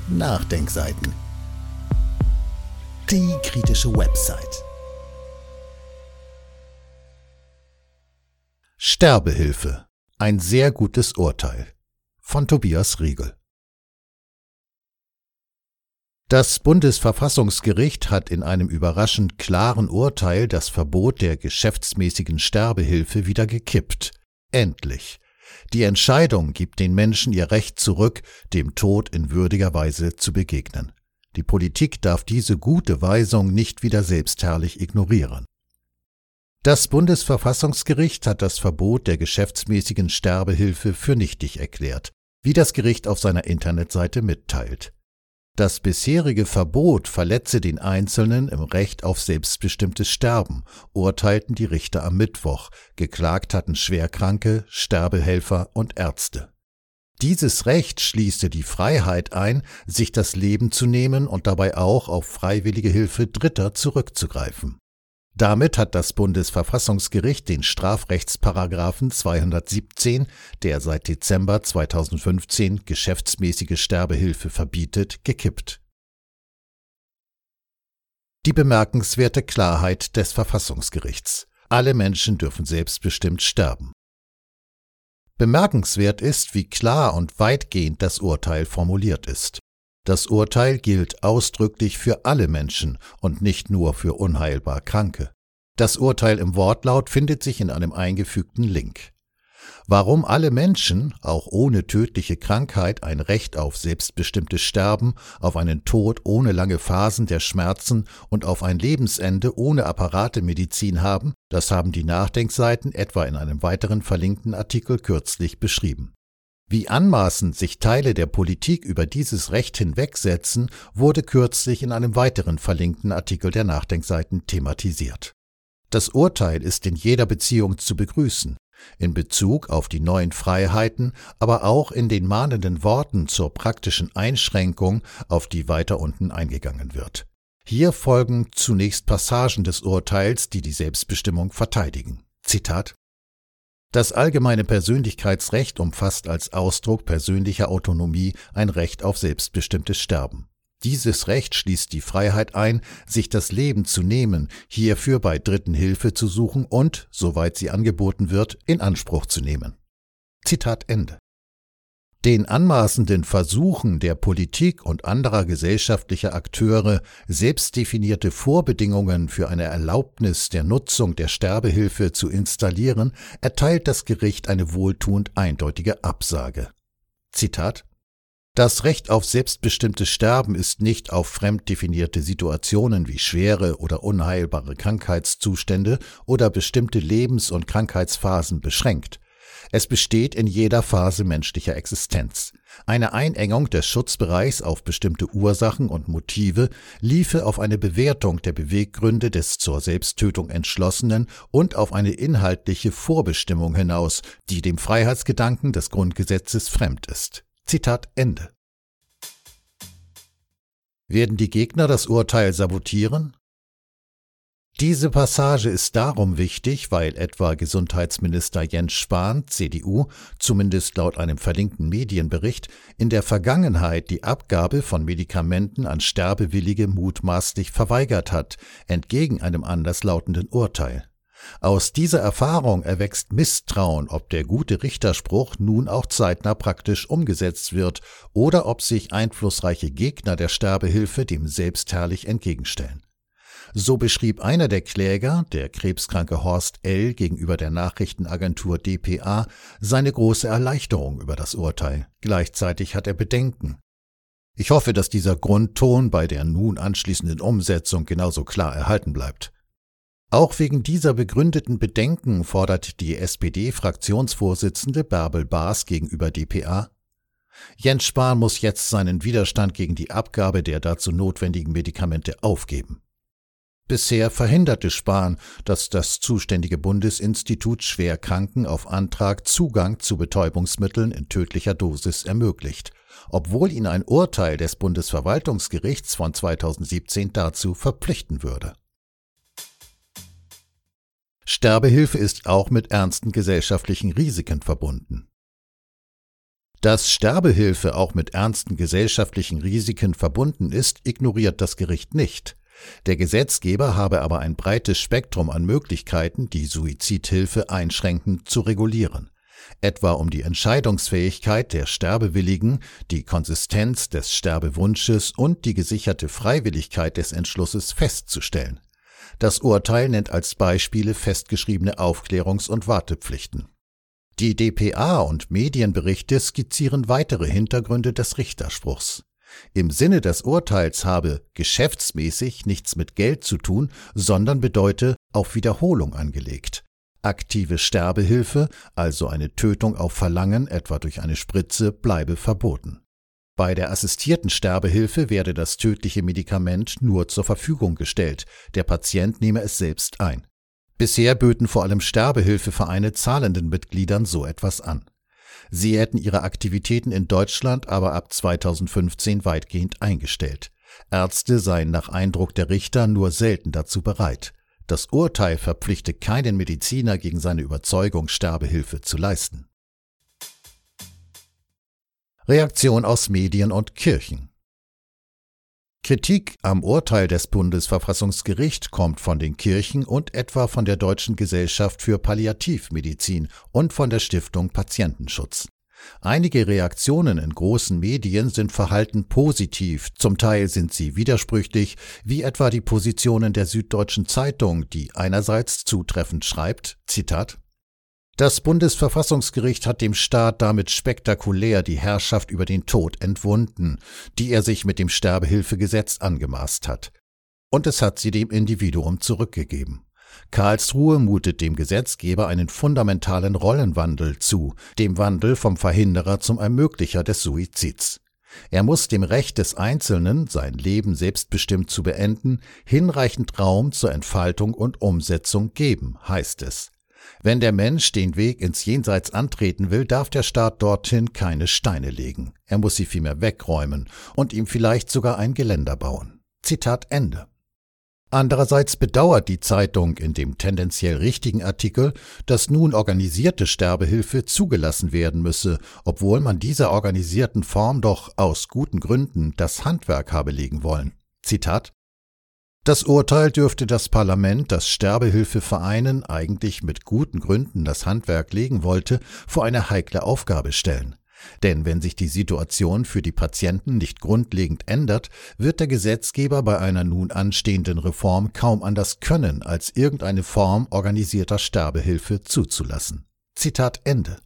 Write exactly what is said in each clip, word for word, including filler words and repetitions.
Nachdenkseiten. Die kritische Website. Sterbehilfe. Ein sehr gutes Urteil. Von Tobias Riegel. Das Bundesverfassungsgericht hat in einem überraschend klaren Urteil das Verbot der geschäftsmäßigen Sterbehilfe wieder gekippt. Endlich. Die Entscheidung gibt den Menschen ihr Recht zurück, dem Tod in würdiger Weise zu begegnen. Die Politik darf diese gute Weisung nicht wieder selbstherrlich ignorieren. Das Bundesverfassungsgericht hat das Verbot der geschäftsmäßigen Sterbehilfe für nichtig erklärt, wie das Gericht auf seiner Internetseite mitteilt. Das bisherige Verbot verletze den Einzelnen im Recht auf selbstbestimmtes Sterben, urteilten die Richter am Mittwoch, geklagt hatten Schwerkranke, Sterbehelfer und Ärzte. Dieses Recht schließe die Freiheit ein, sich das Leben zu nehmen und dabei auch auf freiwillige Hilfe Dritter zurückzugreifen. Damit hat das Bundesverfassungsgericht den Strafrechtsparagraphen zweihundertsiebzehn, der seit Dezember zweitausendfünfzehn geschäftsmäßige Sterbehilfe verbietet, gekippt. Die bemerkenswerte Klarheit des Verfassungsgerichts. Alle Menschen dürfen selbstbestimmt sterben. Bemerkenswert ist, wie klar und weitgehend das Urteil formuliert ist. Das Urteil gilt ausdrücklich für alle Menschen und nicht nur für unheilbar Kranke. Das Urteil im Wortlaut findet sich in einem eingefügten Link. Warum alle Menschen, auch ohne tödliche Krankheit, ein Recht auf selbstbestimmtes Sterben, auf einen Tod ohne lange Phasen der Schmerzen und auf ein Lebensende ohne Apparatemedizin haben, das haben die Nachdenkseiten etwa in einem weiteren verlinkten Artikel kürzlich beschrieben. Wie anmaßend sich Teile der Politik über dieses Recht hinwegsetzen, wurde kürzlich in einem weiteren verlinkten Artikel der Nachdenkseiten thematisiert. Das Urteil ist in jeder Beziehung zu begrüßen, in Bezug auf die neuen Freiheiten, aber auch in den mahnenden Worten zur praktischen Einschränkung, auf die weiter unten eingegangen wird. Hier folgen zunächst Passagen des Urteils, die die Selbstbestimmung verteidigen. Zitat: Das allgemeine Persönlichkeitsrecht umfasst als Ausdruck persönlicher Autonomie ein Recht auf selbstbestimmtes Sterben. Dieses Recht schließt die Freiheit ein, sich das Leben zu nehmen, hierfür bei Dritten Hilfe zu suchen und, soweit sie angeboten wird, in Anspruch zu nehmen. Zitat Ende. Den anmaßenden Versuchen der Politik und anderer gesellschaftlicher Akteure, selbstdefinierte Vorbedingungen für eine Erlaubnis der Nutzung der Sterbehilfe zu installieren, erteilt das Gericht eine wohltuend eindeutige Absage. Zitat: Das Recht auf selbstbestimmtes Sterben ist nicht auf fremd definierte Situationen wie schwere oder unheilbare Krankheitszustände oder bestimmte Lebens- und Krankheitsphasen beschränkt. Es besteht in jeder Phase menschlicher Existenz. Eine Einengung des Schutzbereichs auf bestimmte Ursachen und Motive liefe auf eine Bewertung der Beweggründe des zur Selbsttötung Entschlossenen und auf eine inhaltliche Vorbestimmung hinaus, die dem Freiheitsgedanken des Grundgesetzes fremd ist. Zitat Ende. Werden die Gegner das Urteil sabotieren? Diese Passage ist darum wichtig, weil etwa Gesundheitsminister Jens Spahn, C D U, zumindest laut einem verlinkten Medienbericht, in der Vergangenheit die Abgabe von Medikamenten an Sterbewillige mutmaßlich verweigert hat, entgegen einem anderslautenden Urteil. Aus dieser Erfahrung erwächst Misstrauen, ob der gute Richterspruch nun auch zeitnah praktisch umgesetzt wird oder ob sich einflussreiche Gegner der Sterbehilfe dem selbstherrlich entgegenstellen. So beschrieb einer der Kläger, der krebskranke Horst L., gegenüber der Nachrichtenagentur D P A seine große Erleichterung über das Urteil. Gleichzeitig hat er Bedenken. Ich hoffe, dass dieser Grundton bei der nun anschließenden Umsetzung genauso klar erhalten bleibt. Auch wegen dieser begründeten Bedenken fordert die S P D-Fraktionsvorsitzende Bärbel Baas gegenüber D P A: Jens Spahn muss jetzt seinen Widerstand gegen die Abgabe der dazu notwendigen Medikamente aufgeben. Bisher verhinderte Spahn, dass das zuständige Bundesinstitut Schwerkranken auf Antrag Zugang zu Betäubungsmitteln in tödlicher Dosis ermöglicht, obwohl ihn ein Urteil des Bundesverwaltungsgerichts von zweitausendsiebzehn dazu verpflichten würde. Sterbehilfe ist auch mit ernsten gesellschaftlichen Risiken verbunden. Dass Sterbehilfe auch mit ernsten gesellschaftlichen Risiken verbunden ist, ignoriert das Gericht nicht. Der Gesetzgeber habe aber ein breites Spektrum an Möglichkeiten, die Suizidhilfe einschränkend zu regulieren, etwa um die Entscheidungsfähigkeit der Sterbewilligen, die Konsistenz des Sterbewunsches und die gesicherte Freiwilligkeit des Entschlusses festzustellen. Das Urteil nennt als Beispiele festgeschriebene Aufklärungs- und Wartepflichten. Die d p a und Medienberichte skizzieren weitere Hintergründe des Richterspruchs. Im Sinne des Urteils habe geschäftsmäßig nichts mit Geld zu tun, sondern bedeute auf Wiederholung angelegt. Aktive Sterbehilfe, also eine Tötung auf Verlangen, etwa durch eine Spritze, bleibe verboten. Bei der assistierten Sterbehilfe werde das tödliche Medikament nur zur Verfügung gestellt, der Patient nehme es selbst ein. Bisher böten vor allem Sterbehilfevereine zahlenden Mitgliedern so etwas an. Sie hätten ihre Aktivitäten in Deutschland aber ab zweitausendfünfzehn weitgehend eingestellt. Ärzte seien nach Eindruck der Richter nur selten dazu bereit. Das Urteil verpflichte keinen Mediziner gegen seine Überzeugung, Sterbehilfe zu leisten. Reaktion aus Medien und Kirchen. Kritik am Urteil des Bundesverfassungsgerichts kommt von den Kirchen und etwa von der Deutschen Gesellschaft für Palliativmedizin und von der Stiftung Patientenschutz. Einige Reaktionen in großen Medien sind verhalten positiv, zum Teil sind sie widersprüchlich, wie etwa die Positionen der Süddeutschen Zeitung, die einerseits zutreffend schreibt, Zitat: Das Bundesverfassungsgericht hat dem Staat damit spektakulär die Herrschaft über den Tod entwunden, die er sich mit dem Sterbehilfegesetz angemaßt hat. Und es hat sie dem Individuum zurückgegeben. Karlsruhe mutet dem Gesetzgeber einen fundamentalen Rollenwandel zu, dem Wandel vom Verhinderer zum Ermöglicher des Suizids. Er muss dem Recht des Einzelnen, sein Leben selbstbestimmt zu beenden, hinreichend Raum zur Entfaltung und Umsetzung geben, heißt es. Wenn der Mensch den Weg ins Jenseits antreten will, darf der Staat dorthin keine Steine legen. Er muss sie vielmehr wegräumen und ihm vielleicht sogar ein Geländer bauen. Zitat Ende. Andererseits bedauert die Zeitung in dem tendenziell richtigen Artikel, dass nun organisierte Sterbehilfe zugelassen werden müsse, obwohl man dieser organisierten Form doch aus guten Gründen das Handwerk habe legen wollen. Zitat: Das Urteil dürfte das Parlament, das Sterbehilfevereinen eigentlich mit guten Gründen das Handwerk legen wollte, vor eine heikle Aufgabe stellen. Denn wenn sich die Situation für die Patienten nicht grundlegend ändert, wird der Gesetzgeber bei einer nun anstehenden Reform kaum anders können, als irgendeine Form organisierter Sterbehilfe zuzulassen. Zitat Ende.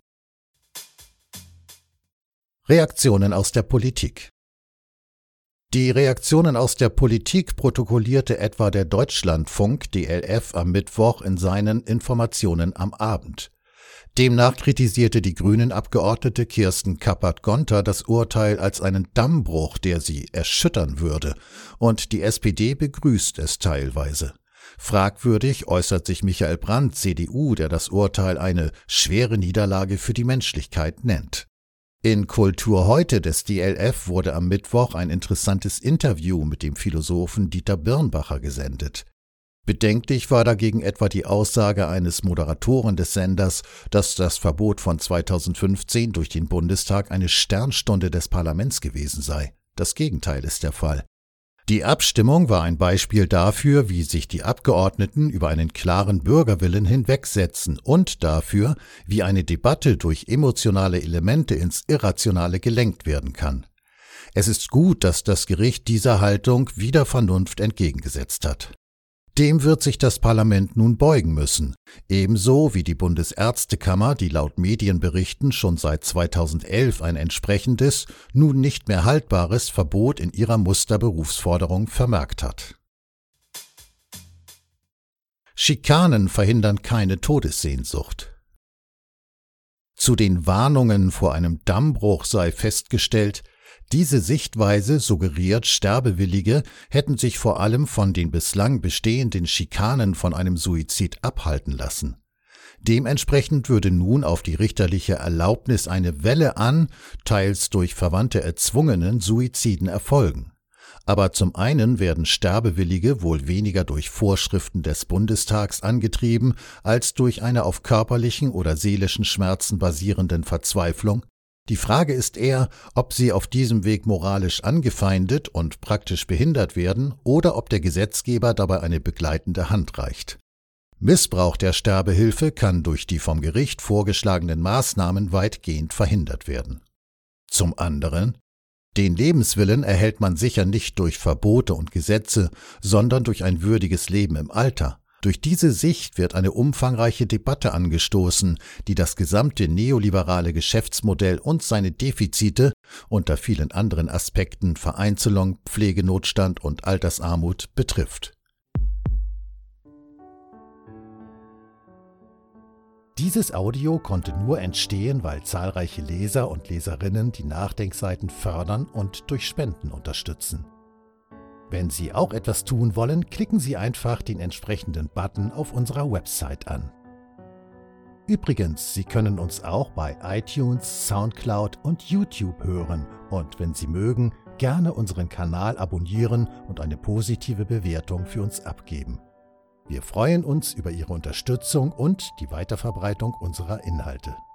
Reaktionen aus der Politik. Die Reaktionen aus der Politik protokollierte etwa der Deutschlandfunk D L F am Mittwoch in seinen Informationen am Abend. Demnach kritisierte die Grünen-Abgeordnete Kirsten Kappert-Gonter das Urteil als einen Dammbruch, der sie erschüttern würde, und die S P D begrüßt es teilweise. Fragwürdig äußert sich Michael Brandt, C D U, der das Urteil eine schwere Niederlage für die Menschlichkeit nennt. In Kultur heute des D L F wurde am Mittwoch ein interessantes Interview mit dem Philosophen Dieter Birnbacher gesendet. Bedenklich war dagegen etwa die Aussage eines Moderatoren des Senders, dass das Verbot von zweitausendfünfzehn durch den Bundestag eine Sternstunde des Parlaments gewesen sei. Das Gegenteil ist der Fall. Die Abstimmung war ein Beispiel dafür, wie sich die Abgeordneten über einen klaren Bürgerwillen hinwegsetzen und dafür, wie eine Debatte durch emotionale Elemente ins Irrationale gelenkt werden kann. Es ist gut, dass das Gericht dieser Haltung wieder Vernunft entgegengesetzt hat. Dem wird sich das Parlament nun beugen müssen, ebenso wie die Bundesärztekammer, die laut Medienberichten schon seit zweitausendelf ein entsprechendes, nun nicht mehr haltbares Verbot in ihrer Musterberufsforderung vermerkt hat. Schikanen verhindern keine Todessehnsucht. Zu den Warnungen vor einem Dammbruch sei festgestellt, diese Sichtweise suggeriert, Sterbewillige hätten sich vor allem von den bislang bestehenden Schikanen von einem Suizid abhalten lassen. Dementsprechend würde nun auf die richterliche Erlaubnis eine Welle an, teils durch Verwandte erzwungenen Suiziden erfolgen. Aber zum einen werden Sterbewillige wohl weniger durch Vorschriften des Bundestags angetrieben, als durch eine auf körperlichen oder seelischen Schmerzen basierenden Verzweiflung, Die Frage ist eher, ob sie auf diesem Weg moralisch angefeindet und praktisch behindert werden oder ob der Gesetzgeber dabei eine begleitende Hand reicht. Missbrauch der Sterbehilfe kann durch die vom Gericht vorgeschlagenen Maßnahmen weitgehend verhindert werden. Zum anderen: Den Lebenswillen erhält man sicher nicht durch Verbote und Gesetze, sondern durch ein würdiges Leben im Alter. Durch diese Sicht wird eine umfangreiche Debatte angestoßen, die das gesamte neoliberale Geschäftsmodell und seine Defizite, unter vielen anderen Aspekten Vereinzelung, Pflegenotstand und Altersarmut, betrifft. Dieses Audio konnte nur entstehen, weil zahlreiche Leser und Leserinnen die Nachdenkseiten fördern und durch Spenden unterstützen. Wenn Sie auch etwas tun wollen, klicken Sie einfach den entsprechenden Button auf unserer Website an. Übrigens, Sie können uns auch bei iTunes, Soundcloud und YouTube hören und wenn Sie mögen, gerne unseren Kanal abonnieren und eine positive Bewertung für uns abgeben. Wir freuen uns über Ihre Unterstützung und die Weiterverbreitung unserer Inhalte.